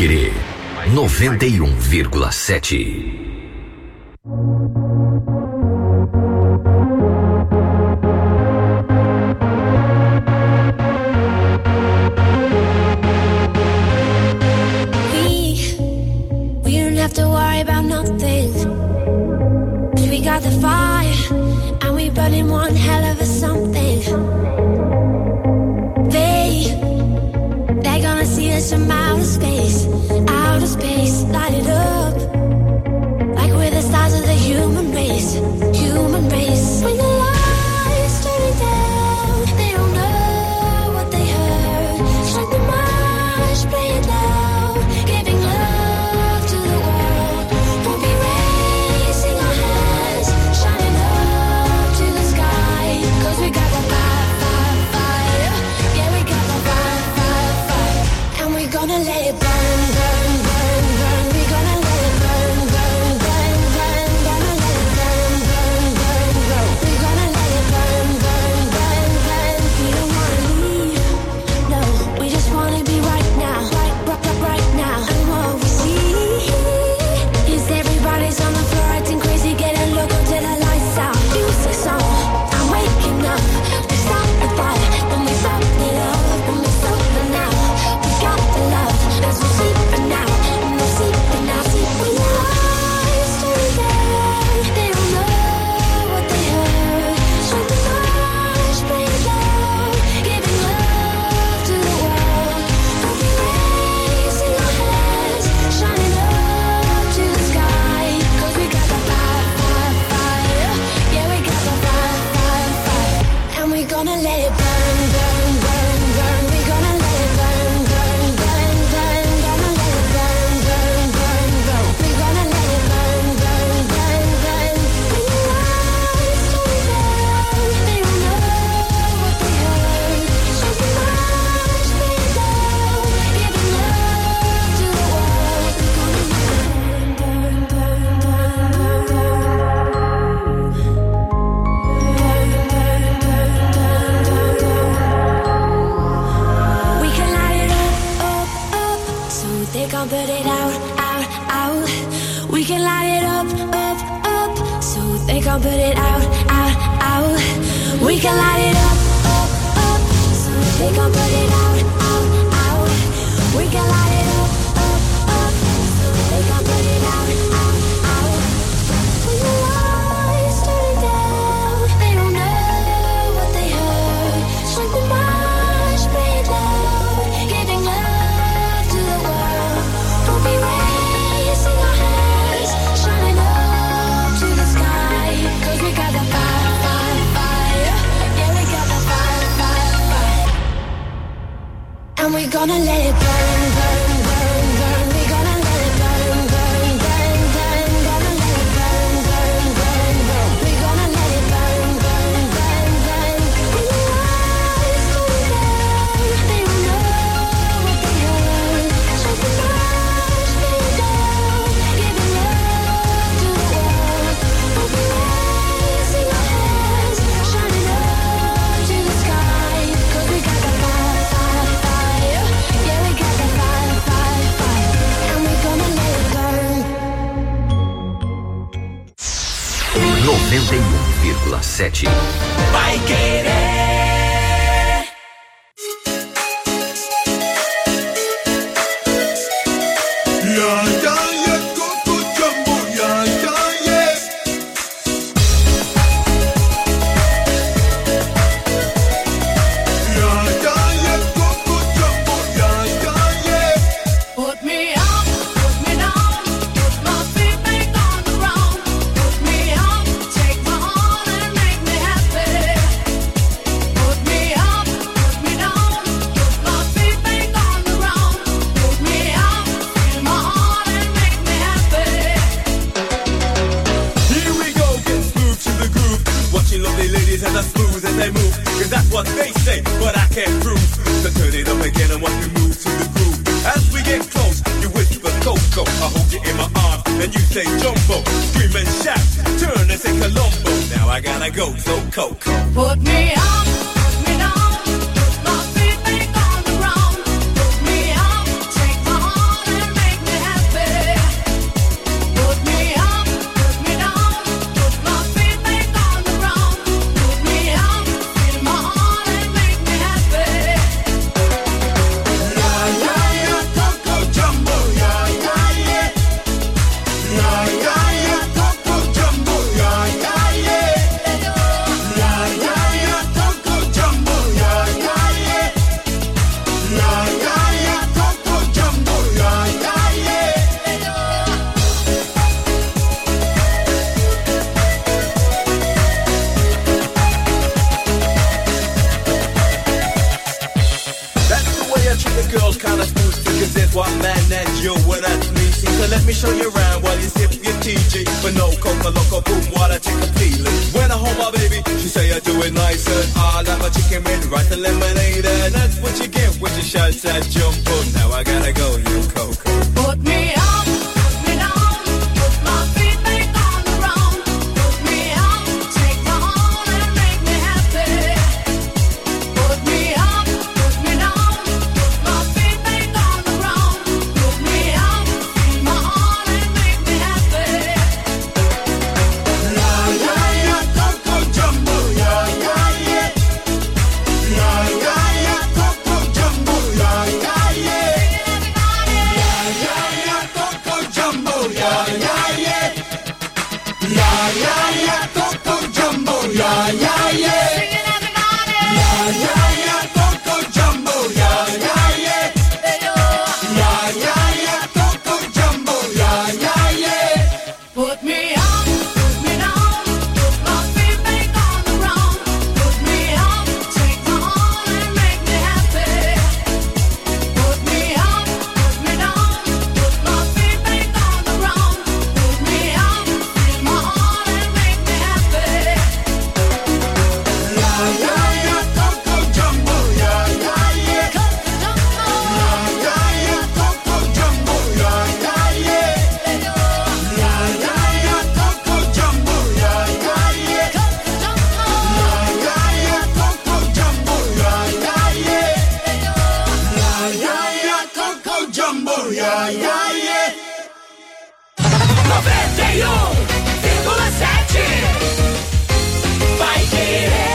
Querer 91,7. We don't have to worry about nothing. 'Cause we got the fire and we burning one hell of a something. They're gonna see us from outer space, light it up like we're the stars of the human race, human race. When the lights turn down, they don't know what they heard. Strike the march, play it loud, giving love to the world. We'll be raising our hands, shining up to the sky. 'Cause we got the fire, fire, fire. Yeah, we got the fire, fire, fire. And we're gonna let it burn, burn, burn, burn. We're gonna let it burn, burn, burn, burn. Gonna let it burn, burn, burn, burn. We're gonna let it burn, burn, burn, burn. We don't wanna leave, no. We just wanna be right now, right now. And what we see is everybody's on the floor acting crazy, getting loco till the lights out. Music song, I'm waking up. We stop the fire, when we stop the love, when we stop the now. We got the love, as we're sleeping now, and we're sleeping now. When the lights turn down, they don't know what they heard. Strike the march, play it loud, giving love to the world. We'll be raising our hands, shining up to the sky. 'Cause we got the fire, fire, fire. Yeah, we got the fire, fire, fire. And we're gonna let it burn, burn, burn, burn. We're gonna let it burn, burn, burn, burn. Gonna let it burn, burn, burn, burn. We're gonna let it burn, burn, burn, burn. When the lights turn down, they don't know what they heard. Strike the march, play it loud, giving love to the world. We're gonna let it burn, burn, burn, burn, We can light it up, up, up, so they can't put it out, out, out. We can light it up, up, up, so they can't put it out, out, out. We can light it up, up, up, so they can't put it out, out, out. We can light it up, up, up, so they can't put it out, out, out. When the lights turn down, they don't know what they heard. Strike the march, play it loud, giving love to the world. We'll be raising our hands, shining up to the sky. 'Cause we got the fire, fire, fire. Yeah, we got the fire, fire, fire. And we're gonna let it burn, burn, burn, burn. We're gonna let it burn, burn, burn, burn. Gonna let it burn, burn, burn, burn. We're gonna let it burn, burn, burn, burn. When the lights turn down, they don't know what they heard. Strike the march, play it loud, giving love to the world. We'll be raising our hands, shining up to the sky. 'Cause we got the fire, fire, fire. Yeah, we got the fire, fire, fire. And we're gonna let it burn. 91,7. Vai querer. Yeah, yeah, yeah, Coco Jumbo, yeah, yeah, yeah. Yeah, yeah, yeah, Coco Jumbo, yeah, yeah, yeah. Put me up, put me down, put my feet back on the ground. Put me up, take my heart and make me happy. Put me up, put me down, put my feet back on the ground. Put me up, feel my heart and make me happy. Here we go, get smooth to the groove. Watching lovely ladies as I smooth as they move. 'Cause that's what they say, but I can't prove. So turn it up again and watch me move to the groove. As we get close, you whisper Coco. I hold you in my arms, and you say Jumbo. Scream and shout, turn and say Colombo. Now I gotta go, so Coco. Put me up, put me down, put my feet back on the ground. Put me up, take my heart and let me show you around while you sip your TG. But no coca loco boom while I take a peeling. When I hold my baby, she say I do it nice. And I like my chicken with rice and lemonade. And that's what you get when you shout that jumbo. Now I gotta go, you coco. Put me up, put me down, put my feet back on the ground. Put me up, take my hand and make me happy. Put me up, put me down, put my feet back on the ground. Put me up, take my hand and make me happy. La ya ya coco jumbo, ya ya yeah. La ya ya coco jumbo, ya ya yeah. La ya ya coco jumbo, ya ya yeah. La ya ya coco jumbo, ya ya yeah. La ya ya coco jumbo, ya ya yeah. La ya ya coco jumbo, ya ya yeah. Put me up, put me down, put my feet back on the ground. Put me up, take my hand and make me happy. Put me up, put me down, put my feet back on the ground. Put me up, take my hand and make me happy. La ya ya coco jumbo, ya ya yeah. La ya ya coco jumbo, ya ya yeah. La ya ya coco jumbo, ya ya yeah. La ya ya coco jumbo, ya ya yeah. La ya ya coco jumbo, ya ya yeah. 91,7 Vai Querer.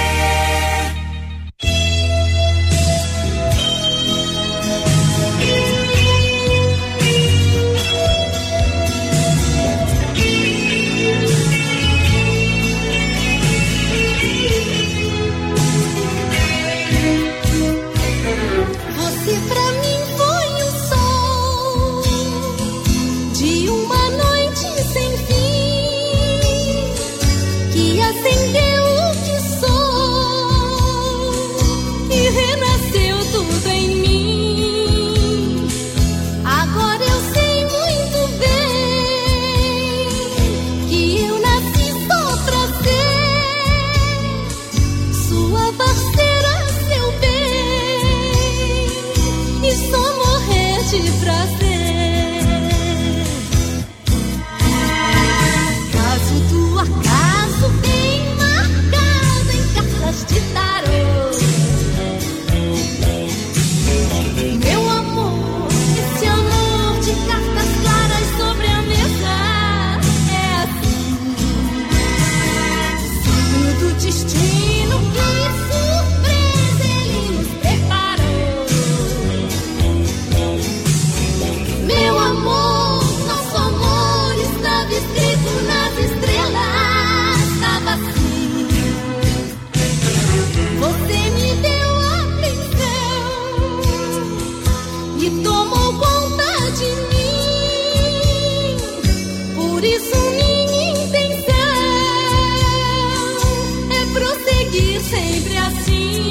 Você pra mim foi o sol de uma noite sem fim, que acendeu o que sou e renasceu tudo em mim. Agora eu sei muito bem que eu nasci só pra ser sua parceira, seu bem, e só morrer de prazer. Caso do acaso bem marcado em cartas de tarô, meu amor, esse amor de cartas claras sobre a mesa é assim. Sonho do destino, que surpresa ele nos preparou. Meu amor, nosso amor estava escrito nas estrelas, estava assim. Você me deu atenção e tomou conta de mim. Por isso minha intenção é prosseguir sempre assim.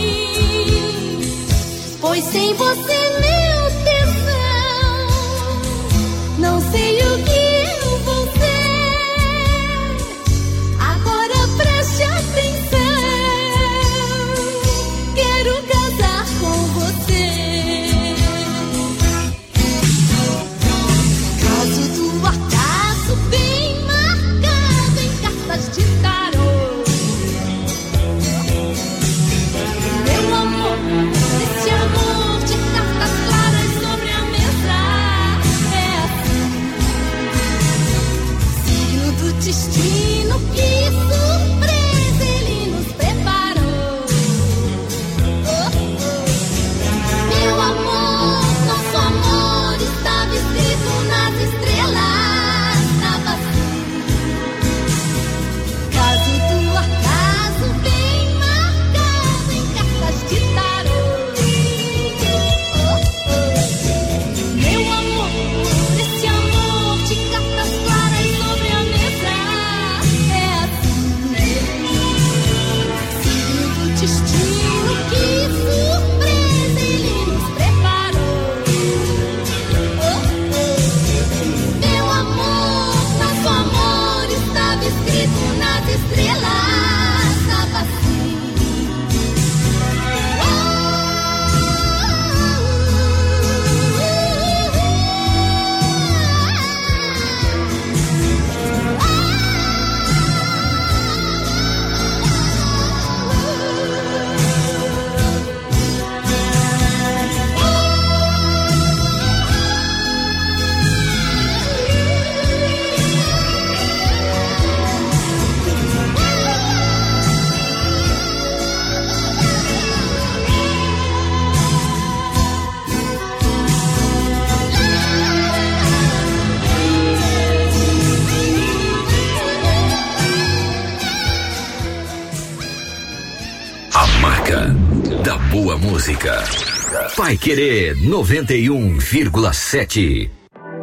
Pois sem você, meu tesão, não sei o que eu vou ser. Agora preste atenção, quero casar com você. Caso do acaso bem marcado em cartas de tarô, meu amor, esse amor de cartas claras música. Paiquerê 91,7.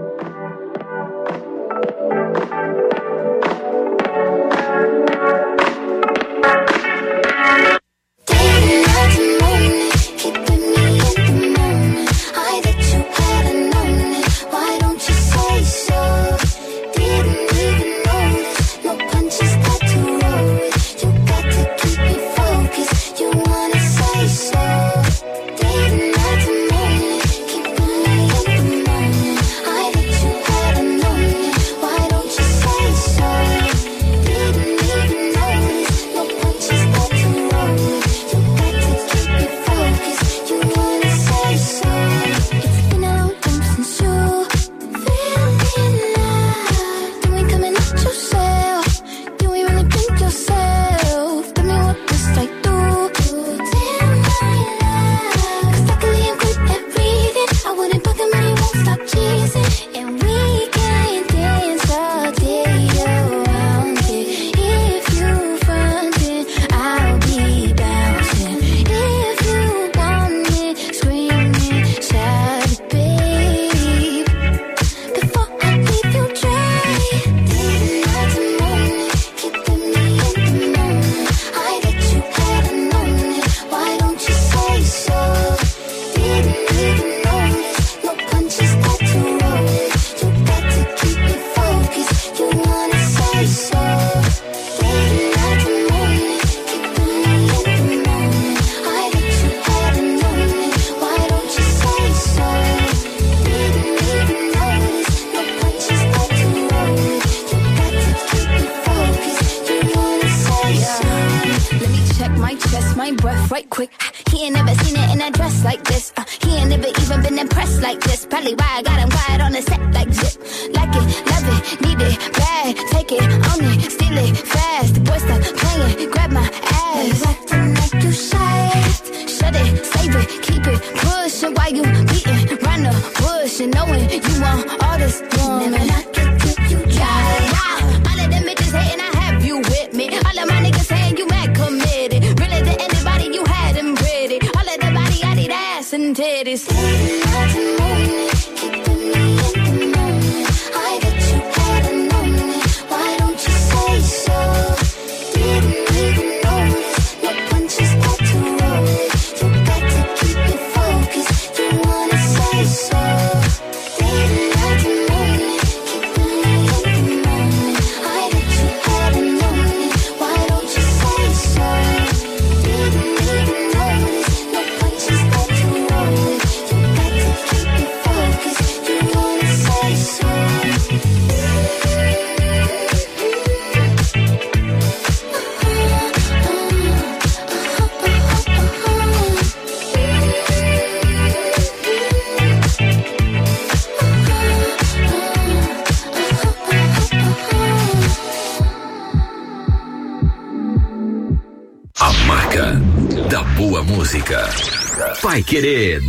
Paiquerê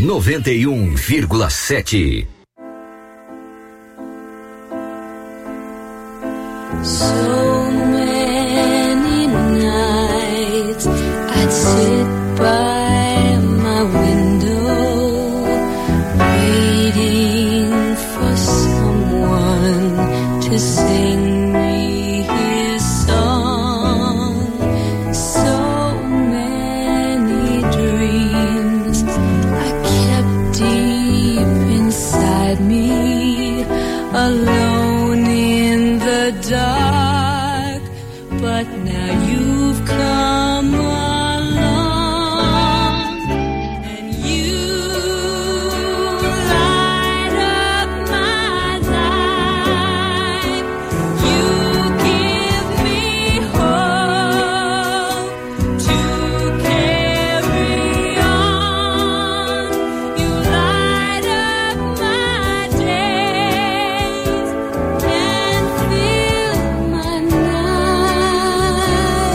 91,7. So many nights I'd sit by my window waiting for someone to sing me his song. So many dreams I kept deep inside me, alone in the dark, but now you've come along and you light up my life. You give me hope to carry on. You light up my days and fill my night.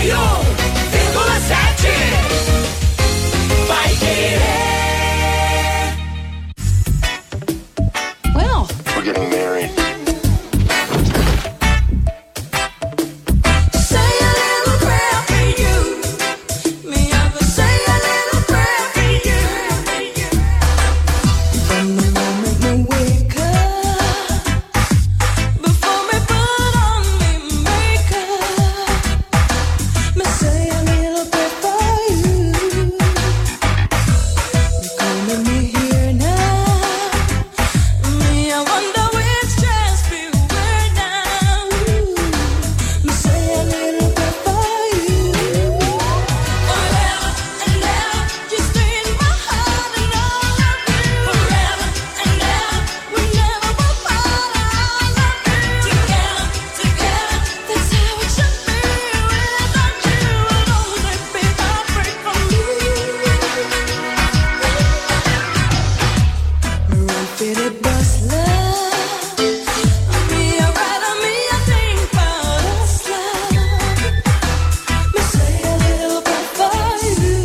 Vai Querer. Well, We're getting married. say a little prayer for you. Me, I will say a little prayer for you. From the moment we wake up, before we put on the makeup, me say a little prayer for you. You're calling me here now. Me, I wonder which chance we were now. Me say a little prayer for you. Forever and ever, you stay in my heart and I love you. Forever and ever, we never will part. I love you. Together, together, that's how it should be. Without you, I'd only be heartbreak for me. Me run for the bus love. Me a rider, me a think about us love. Me say a little bit for you.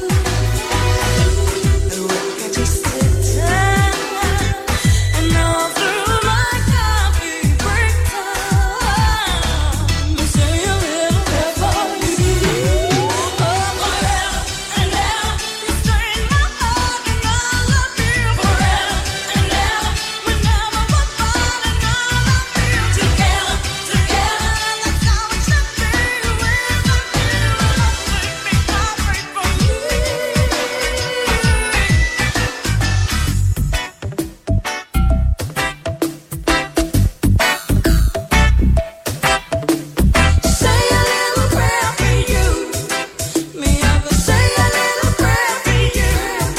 The work I just sit down and all through my coffee break time. Me say a little bit for you. Oh, forever and ever, you stay in my heart and I love you. Forever and ever, we never will part and I love you. Together, together, that's how it should be. Without you, I'd only be heartbreak for you. Say a little prayer for you. Me, I will say a little prayer for you.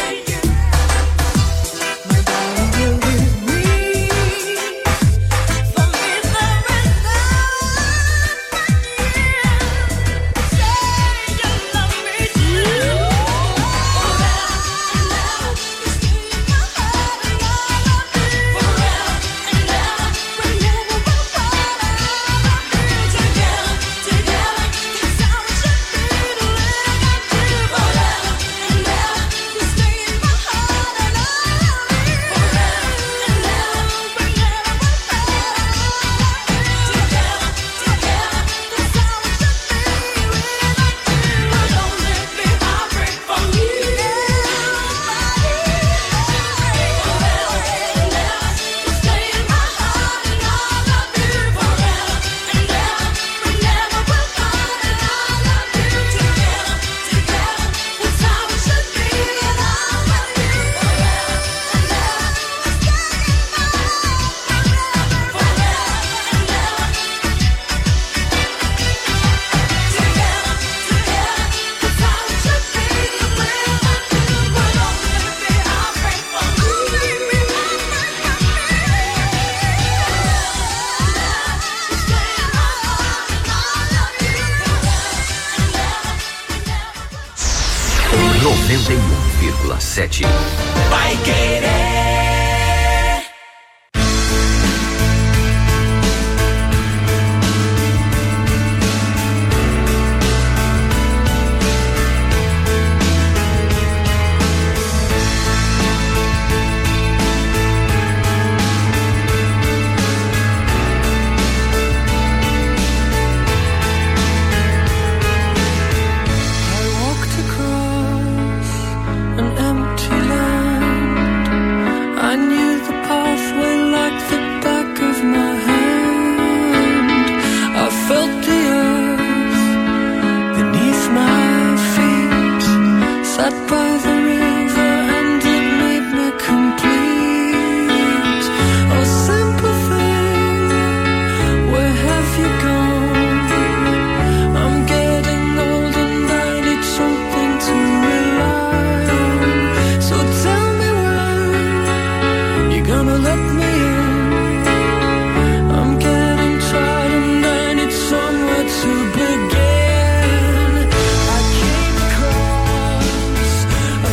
My darling, will you read for me the rest of my years? Say you love me too. Forever and ever, you stay in my heart and I love you. Forever and ever, we never will part. I love you. Together, together, that's how it should be to live without you. Forever and ever, you stay in my heart and I love you. Forever and ever, we never will part. I love you. Together, together, that's how it should be. Without you, I'd only be heartbreak for you. Forever and ever, you stay in my heart and I love you. Forever and ever, we never will part and I love you. Together, together, that's how it should be and I love you. Forever and ever, let's get it forever and ever. Together, together, that's how it should be. Without you, would only be heartbreak for me. Stay in my heart and I love you. 91,7. Vai Querer. I walked across an empty land. I knew the pathway like the back of my hand. I felt the earth beneath my feet. Sat by the river and it made me complete. Oh, simple thing, where have you gone? I'm getting old and I need something to rely on. So tell me when you're gonna let me in. I'm getting tired and I need somewhere to begin. I came across a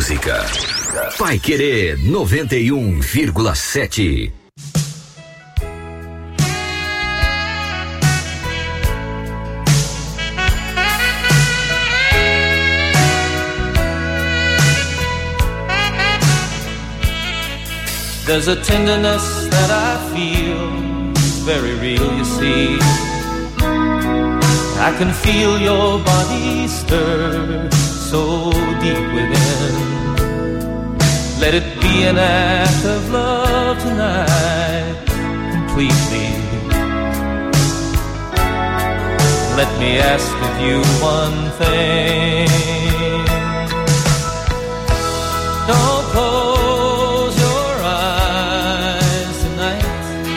música. Paiquerê 91,7. There's a tenderness that I feel, very real, you see. I can feel your body stir so deep within. Let it be an act of love tonight, completely. Let me ask of you one thing. Don't close your eyes tonight.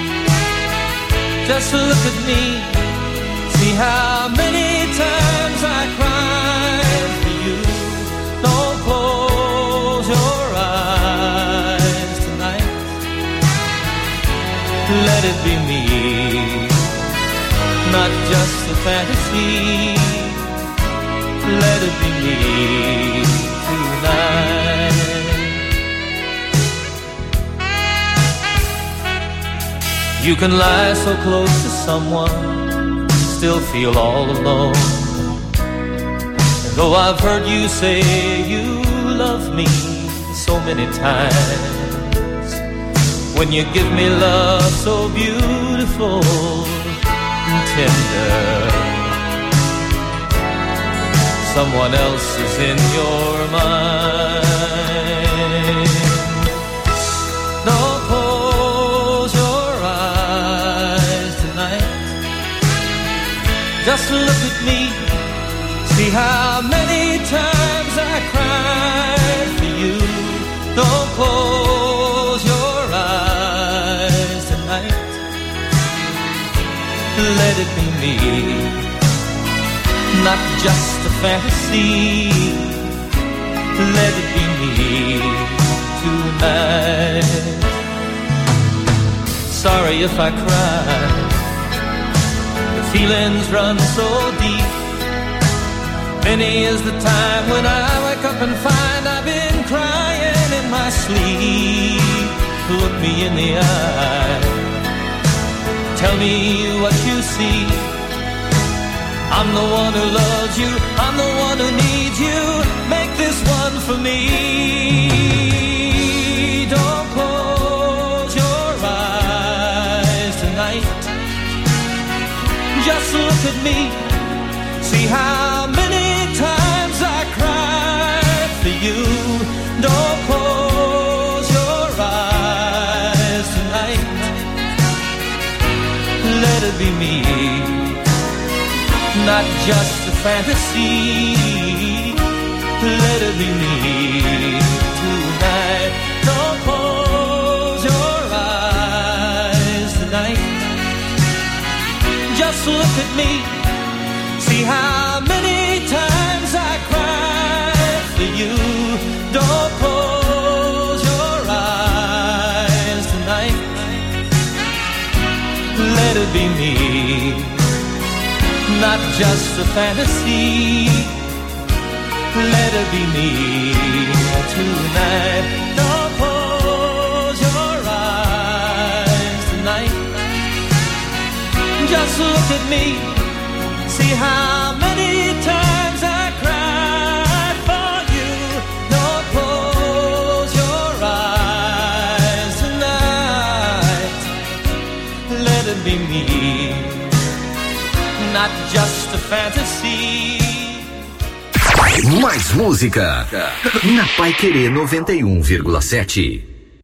Just look at me. See how many times I cried for you. Don't close your eyes tonight. Let it be me, not just a fantasy. Let it be me tonight. You can lie so close to someone, still feel all alone. And though I've heard you say you love me so many times, when you give me love so beautiful and tender, someone else is in your mind. Don't close your eyes tonight. Just look at me. See how many times I cried for you. Don't close your eyes tonight. Let it be me, not just a fantasy. Let it be me tonight. Sorry if I cry, the feelings run so deep. Many is the time when I wake up and find I've been crying in my sleep. Look me in the eye, tell me what you see. I'm the one who loves you, I'm the one who needs you. Make this one for me. Don't close your eyes tonight. Just look at me. See how many times I cried for you. Don't close your eyes tonight. Let it be me, not just a fantasy. Let it be me tonight. Don't close your eyes tonight. Just look at me. See how many times I cried for you. Don't close your eyes tonight. Let it be me, not just a fantasy. Let it be me tonight. Don't close your eyes tonight. Just look at me. See how many times I cried for you. Don't close your eyes tonight. Let it be me, not just a fantasy. Mais música na Paiquerê 91,7.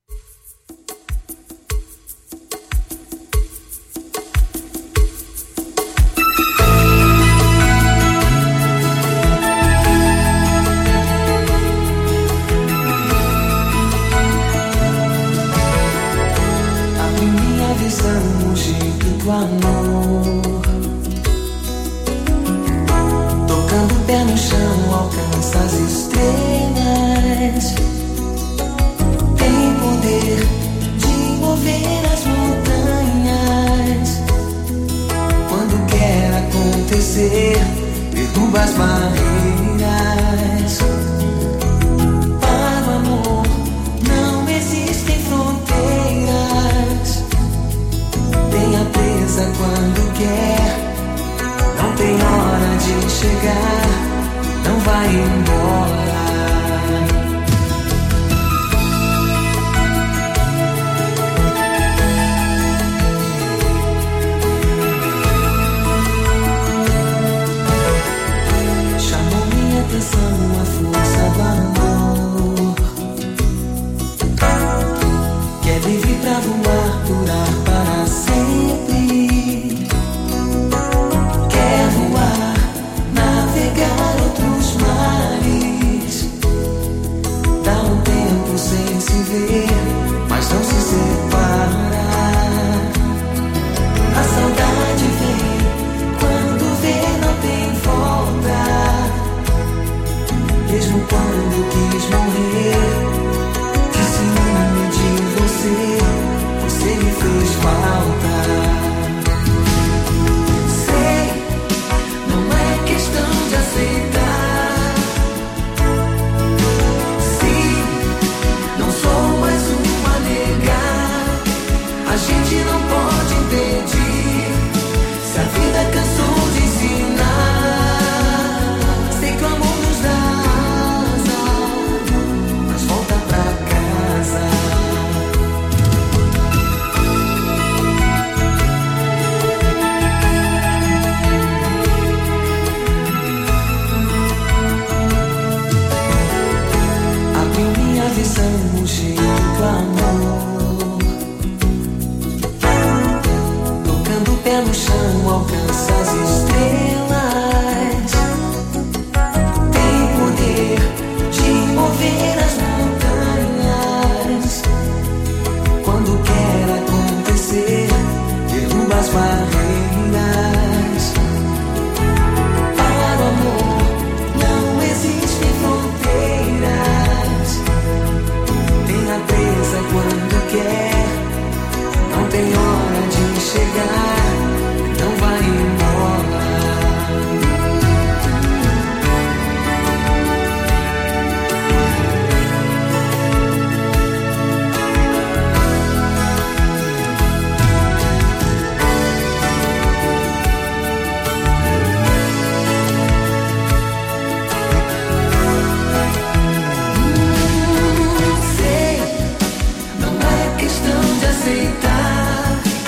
Abre minha visão, o jeito do amor. Tocando o pé no chão, alcança as estrelas. Tem poder de mover as montanhas. Quando quer acontecer, derruba as barreiras. Para você, mas não se separa. A saudade vem quando vê não tem volta. Mesmo quando quis morrer, que ciúme de você, você me fez falta. Sei, não é questão de aceitar. Sim, não sou mais uma negar. A gente não pode impedir. Se a vida cansou de ensinar, sei que o amor nos dá asa, mas volta pra casa. Abriu minha visão, cheio do amor, tocando o pé no chão, alcança as estrelas. Tem poder de mover as montanhas. Quando quer acontecer, derruba as barreiras. Para o amor não existem fronteiras. Tenha presa quando quer, não tem hora de chegar, não vai embora. Sei, não é questão de aceitar.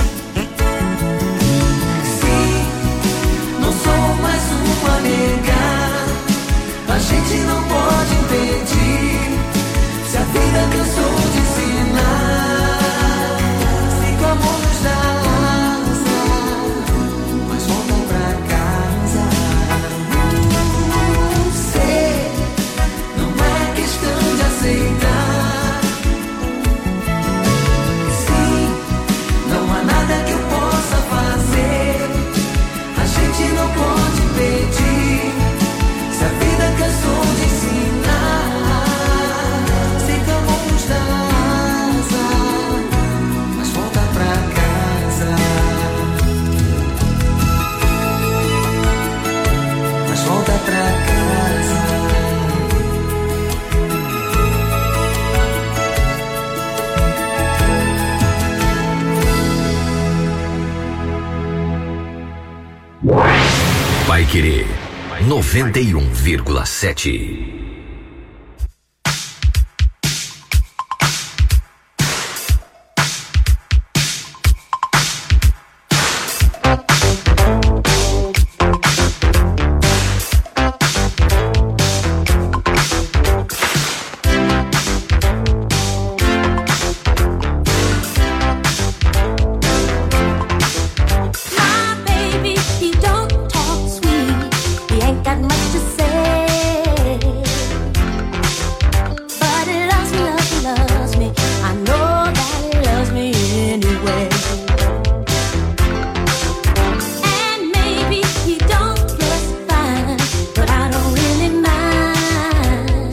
Sim, não sou mais um a negar. A gente não pode impedir. Se a vida cansou de ensinar, sei que o amor nos dá asa, mas volta pra casa. Sei, não é questão de aceitar. Sim, não há nada que eu possa fazer. A gente não pode impedir. Se a vida cansou de ensinar, sei que o amor nos dá asa, mas volta pra casa. Mas volta pra casa. Vai Querer 91,7. My baby, he don't talk sweet. He ain't got much to say, but he loves me, loves me, loves me. I know that he loves me anyway. And maybe he don't dress fine, but I don't really mind.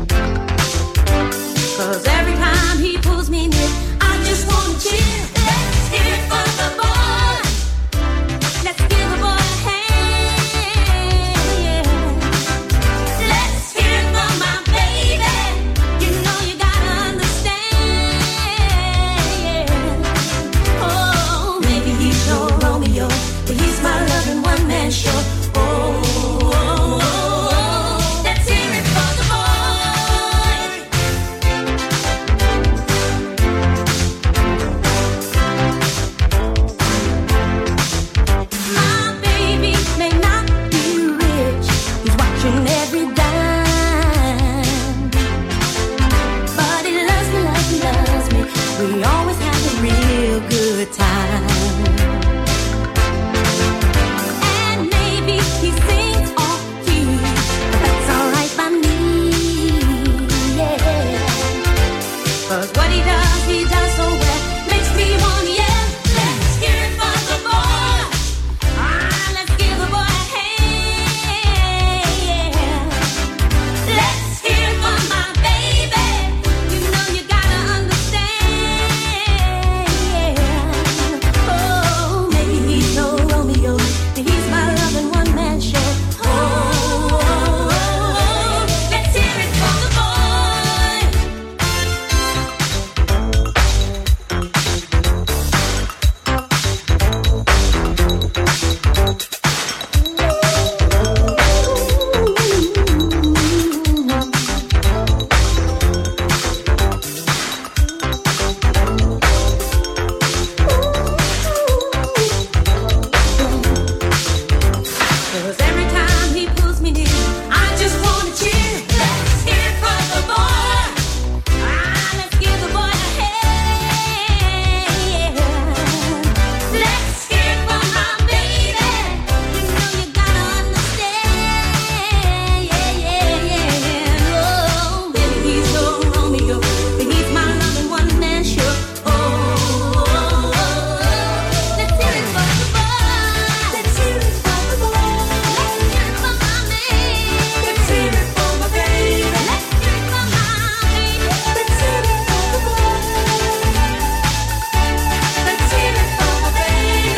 'Cause every time he pulls me near, I just wanna cheer. Let's hear it for the boy. Let's give a boy a hand, yeah. Let's hear it for my baby. You know you gotta understand, yeah. Oh, maybe he's no Romeo, but he's my loving one-man show. Oh, oh, oh, oh. Let's hear it for the boy. 'Cause what he does so well. Makes me want to yell. Let's hear it for the boy. Let's give the boy a hand. Let's hear it for my baby. You know you gotta understand. Oh, maybe he's no Romeo, but he's my loving one-man show. Let's hear it for the boy. Cause every time he pulls me near, I just wanna cheer. Let's hear it for the boy. Let's give the boy a hand. Let's hear it for my baby. You know you gotta understand. Oh, baby, he's no Romeo, but he's my loving one-man show. Let's hear it for the boy. Let's hear it for the boy. Let's hear it for my man. Let's hear it for my baby. Let's hear it for my baby. Let's hear it for the boy. Let's hear it for my baby.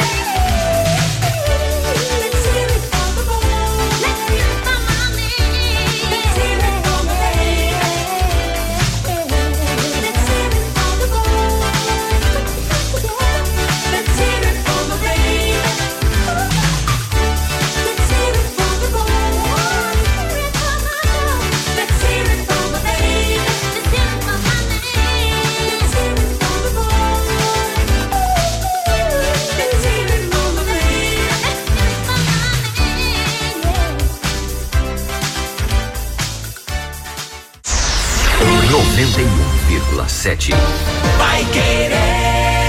Let's hear it for the boy. Let's hear it for my man. Let's hear it for my baby. Let's hear it for the boy. Let's hear it for my baby. Let's hear it for the boy. Let's hear it for my baby. Let's hear it for my man. Let's hear it for the boy. Let's hear it for my baby. Let's hear it for my man. 91,7. Vai querer.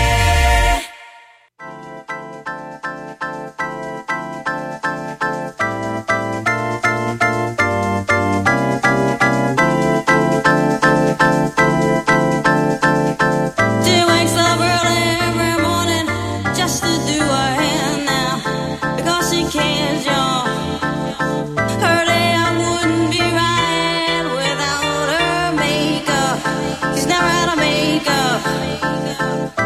She wakes up early every morning just to do her hair now because she cares, y'all. Her day wouldn't be right without her makeup. She's never had a makeup.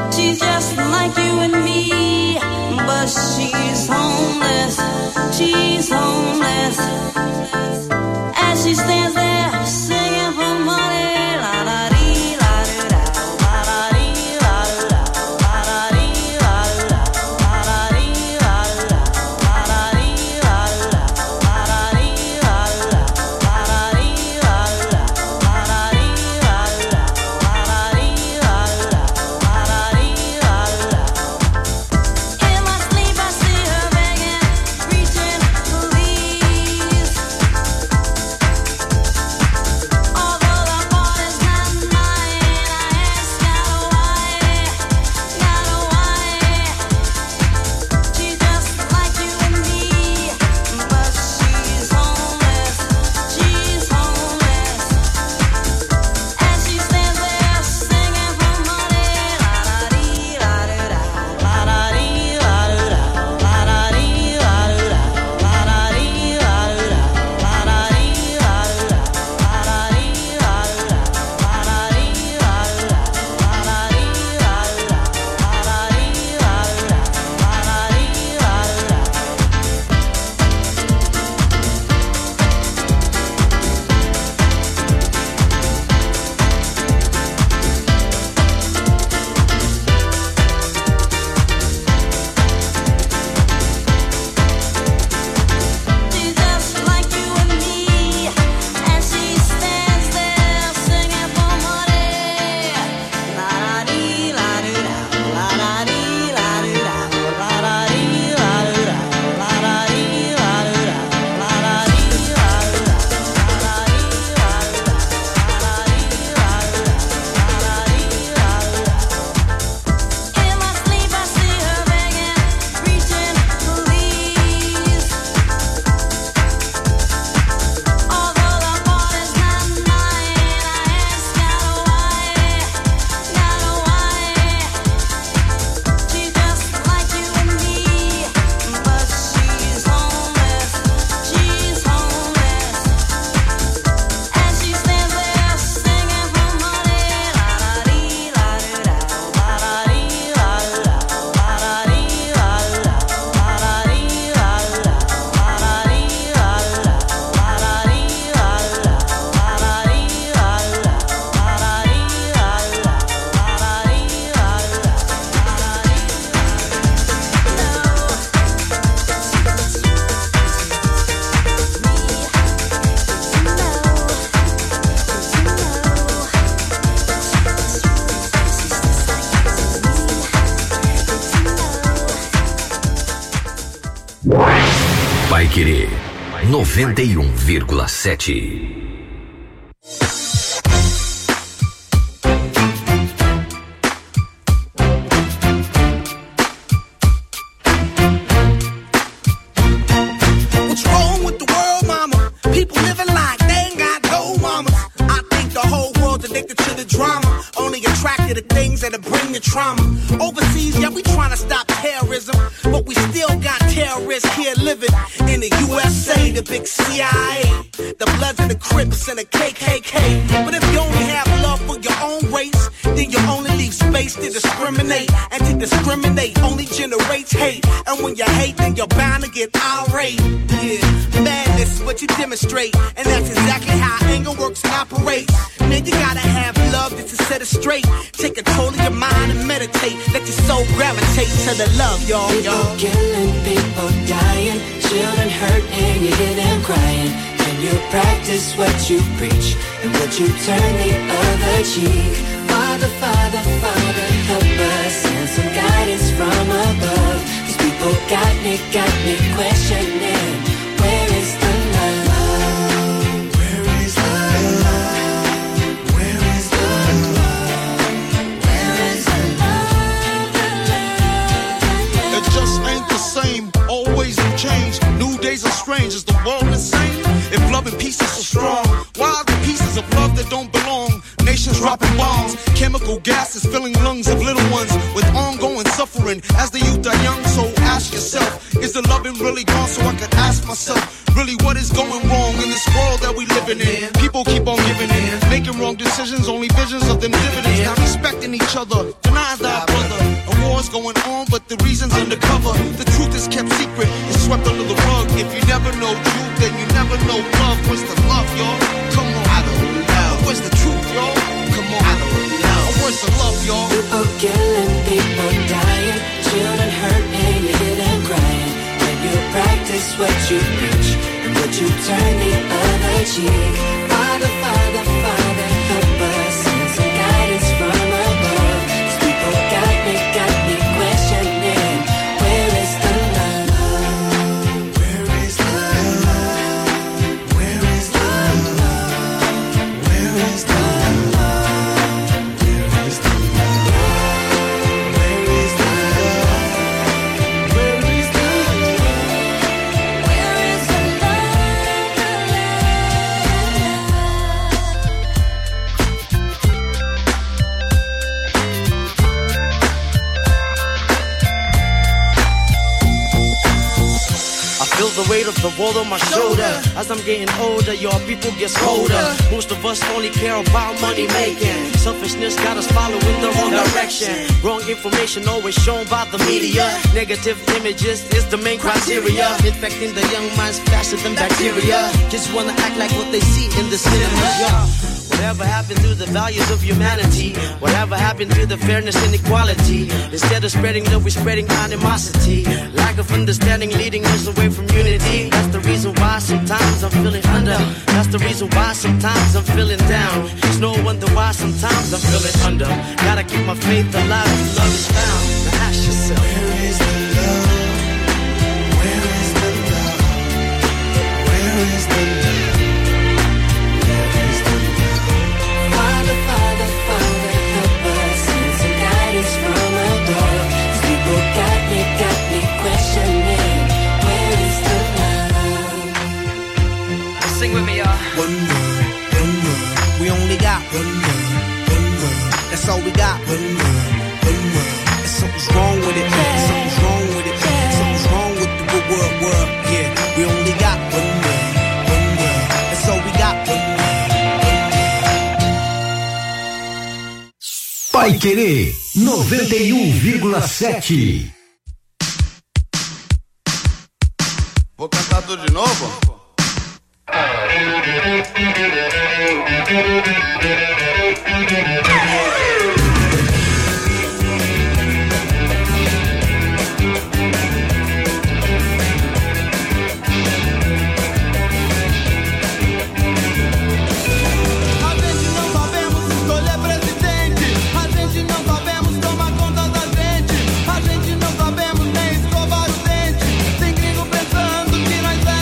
Paiquerê 91,7. What's wrong with the world, mama? People living like they ain't got no mamas. I think the whole world's addicted to the drama, only attracted to things that'll bring the trauma. Overseas, yeah, we trying to stop terrorism, but we still got terrorists here living in the USA, the big CIA, the Bloods and the Crips and the KKK. But if you only have love for your own race, then you only leave space to discriminate, and to discriminate only generates hate. And when you hate, then you're bound to get irate. Yeah, madness is what you demonstrate, and that's exactly how anger works and operates. Man, you gotta have love just to set it straight. Take control of your mind and meditate. Let your soul gravitate to the love, y'all. People killing, people dying, children hurt and you hear them crying. Can you practice what you preach, and would you turn the other cheek? Father, Father, Father, help us, send some guidance from above. These people got me questioning, where is the love? Where is the love? Where is the love? Where is the love? It just ain't the same, always new change. New days are strange, is the world insane? If love and peace is so strong, why are the pieces of love that don't belong? Nations dropping bombs, chemical gases filling lungs of little ones with ongoing suffering as the youth are young. So ask yourself, is the loving really gone? So I could ask myself, really what is going wrong in this world that we living in? People keep on giving in, making wrong decisions, only visions of them dividends. Not respecting each other, denying thy brother. A war's going on, but the reason's undercover. The truth is kept secret, it's swept under the rug. If you never know truth, then you never know love. Where's the love, y'all? Come on, I don't know. Where's the truth, y'all? Come on, I don't know. Where's the love, y'all? People killing, people dying, children hurt and you hear them crying. Can you practice what you preach, and would you turn the other cheek? Father, Father, Father, help us, send some guidance from above. These people got me questioning, where is the love? Where is the love? Where is the love? Where is the love? Where is the love? Where is the love? Where is the love? Where is the I feel the weight of the world on my shoulder. As I'm getting older, your people get colder. Most of us only care about money making. Selfishness got us following the wrong direction. Wrong information always shown by the media. Negative images is the main criteria. Infecting the young minds faster than bacteria. Kids wanna act like what they see in the cinema. Yeah. Whatever happened to the values of humanity? Whatever happened to the fairness and equality? Instead of spreading love, we're spreading animosity. Lack of understanding leading us away from unity. That's the reason why sometimes I'm feeling under. That's the reason why sometimes I'm feeling down. It's no wonder why sometimes I'm feeling under. Gotta keep my faith alive till love is found. Now ask yourself, Where is the love? Where is the love? Where is the love? Father, Father, Father, help us, send some guidance from above. These people got me questioning, where is the love? sing with me, y'all. One word, we only got one word, that's all we got. One word, and something's wrong with it, something's wrong with it, something's wrong with the world, yeah. We only got one word, that's all we got. Paiquerê 91,7. Vou cantar tudo de novo? A gente não sabemos nem escovar o dente. Tem gringo pensando que nós é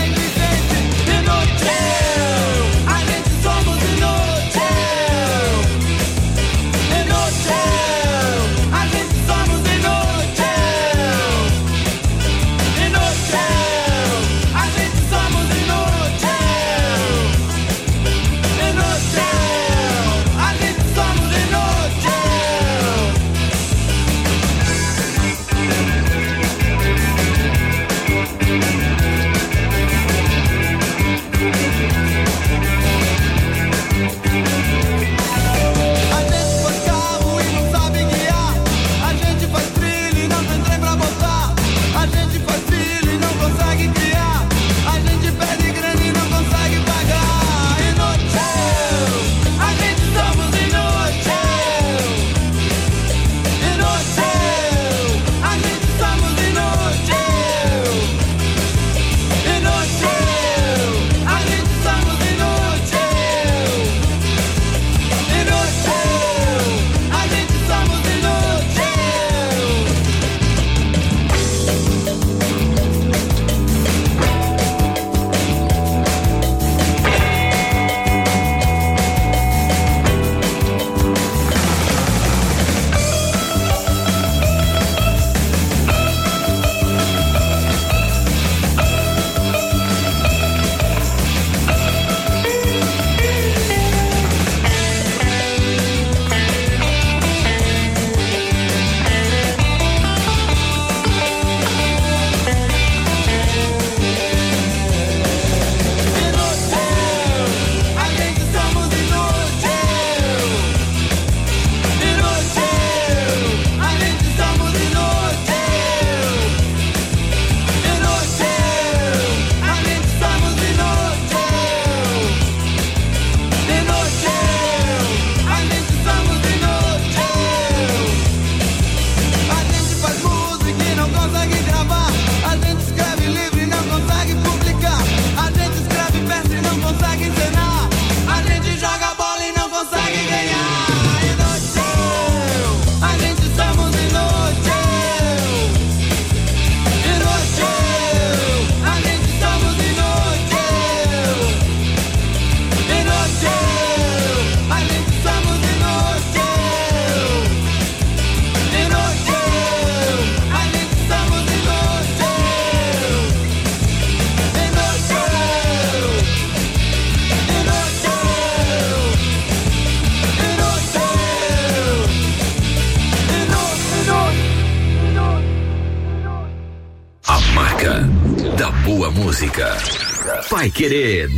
música. Paiquerê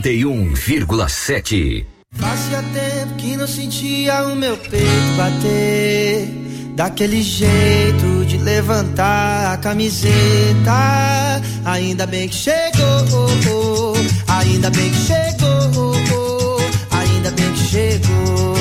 91,7. Fazia tempo que não sentia o meu peito bater daquele jeito de levantar a camiseta. Ainda bem que chegou, ainda bem que chegou, ainda bem que chegou.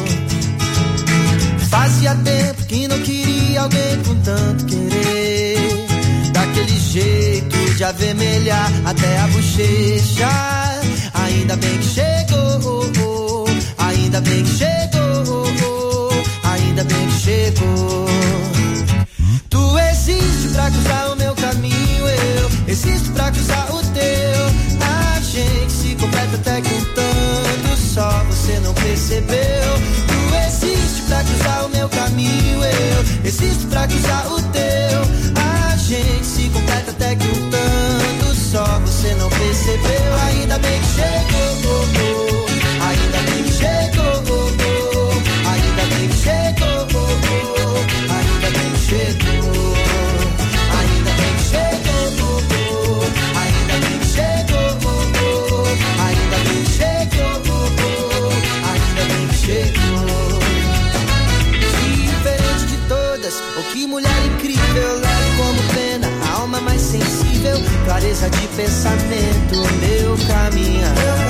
Fazia tempo que não queria alguém com tanto querer, daquele jeito de avermelhar até a bochecha. Ainda bem que chegou, ainda bem que chegou, ainda bem que chegou. Tu existe pra cruzar o meu caminho, eu existo pra cruzar o teu. A gente se completa até que um tanto, só você não percebeu. Tu existe pra cruzar o meu caminho, eu existo pra cruzar o teu. A gente se completa até que um tanto, só você não percebeu. Ainda bem que chegou, ainda bem que chegou, ainda bem que chegou, ainda bem que chegou, ainda bem que chegou, ainda bem que chegou, ainda bem que chegou, ainda bem que chegou. Diferente de todas, oh que mulher incrível, leve como pena, a alma mais sensível, clareza de pensamento, meu caminhar.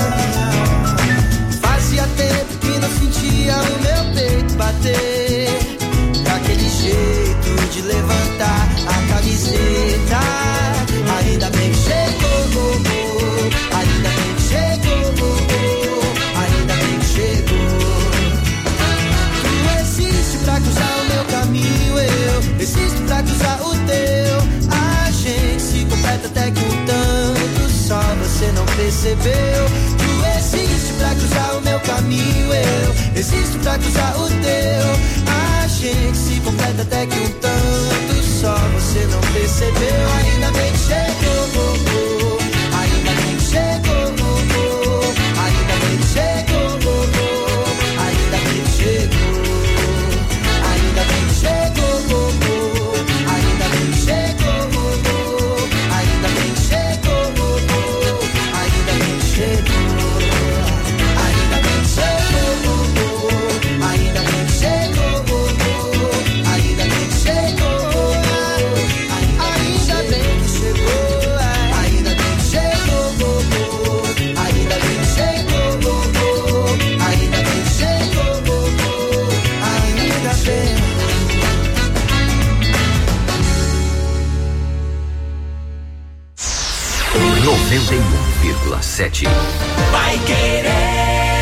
Fazia tempo que não sentia o meu peito bater daquele jeito de levantar a camiseta. Ainda bem que chegou, ainda bem que chegou, ainda bem que chegou. Tu existe pra cruzar o meu caminho, eu existo pra cruzar o teu. A gente se completa até que um tanto, só você não percebeu. Tu existe pra cruzar o meu caminho, eu existo pra cruzar o teu. A gente se completa até que um tanto, só você não percebeu. Ainda bem que chegou, ainda bem que chegou, ainda bem que chegou, ainda bem que chegou, ainda bem que chegou, ainda bem que chegou, ainda bem que chegou, ainda bem que chegou. Ainda bem que chegou, ainda bem que chegou, ainda bem que chegou, ainda bem que chegou, ainda bem que chegou, ainda bem que chegou, ainda bem que chegou, ainda bem. 91,7. Paiquerê.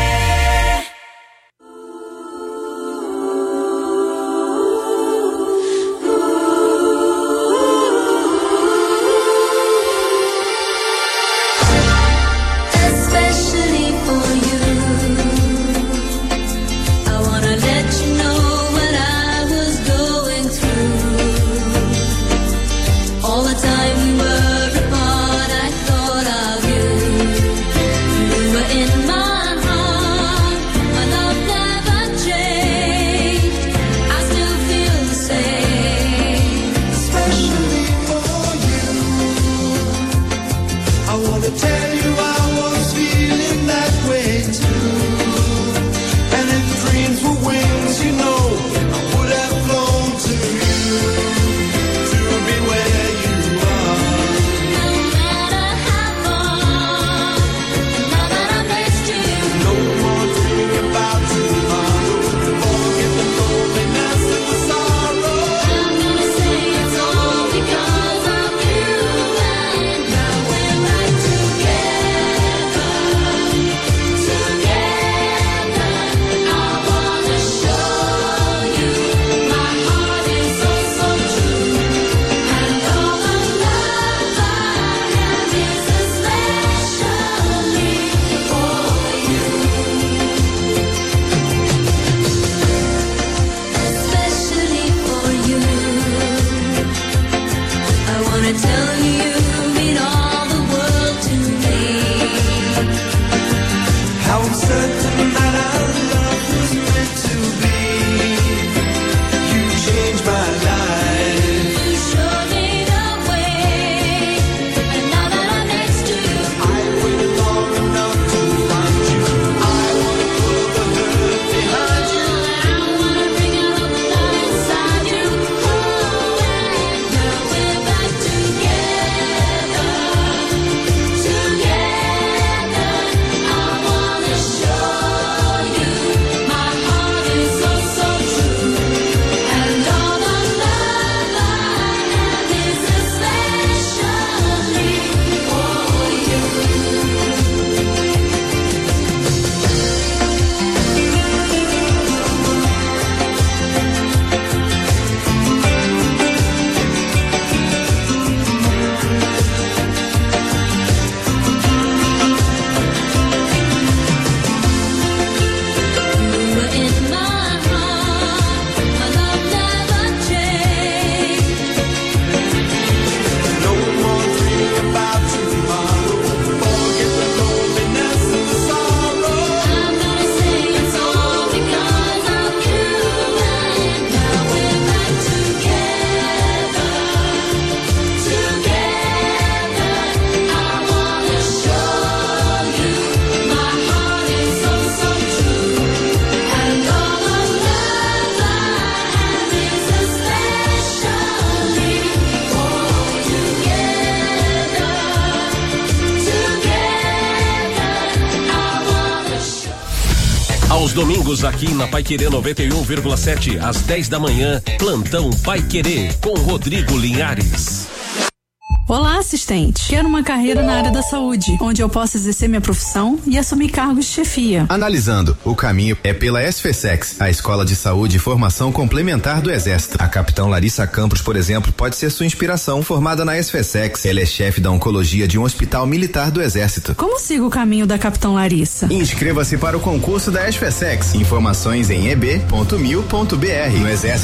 Especially for you, I wanna let you know what I was going through. All the time we were apart, I thought of you. You were in my heart. domingos aqui na Paiquerê 91,7 às 10 da manhã, Plantão Paiquerê com Rodrigo Linhares. Olá, assistente. Quero uma carreira na área da saúde, onde eu possa exercer minha profissão e assumir cargos de chefia. Analisando, o caminho é pela SFSEX, a Escola de Saúde e Formação Complementar do Exército. A capitão Larissa Campos, por exemplo, pode ser sua inspiração. Formada na SFSEX, ela é chefe da oncologia de um hospital militar do Exército. Como sigo o caminho da capitão Larissa? Inscreva-se para o concurso da SFSEX. Informações em eb.mil.br. No Exército